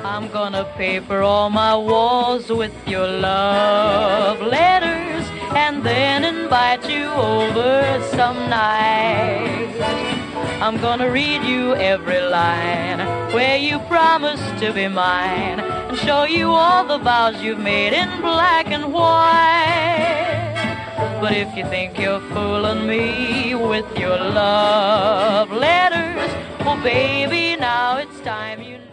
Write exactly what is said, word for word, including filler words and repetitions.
I'm gonna paper all my walls with your love letters and then invite you over some night. I'm gonna read you every line where you promised to be mine and show you all the vows you've made in black and white. But if you think you're fooling me with your love letters, well, baby, now it's time you know.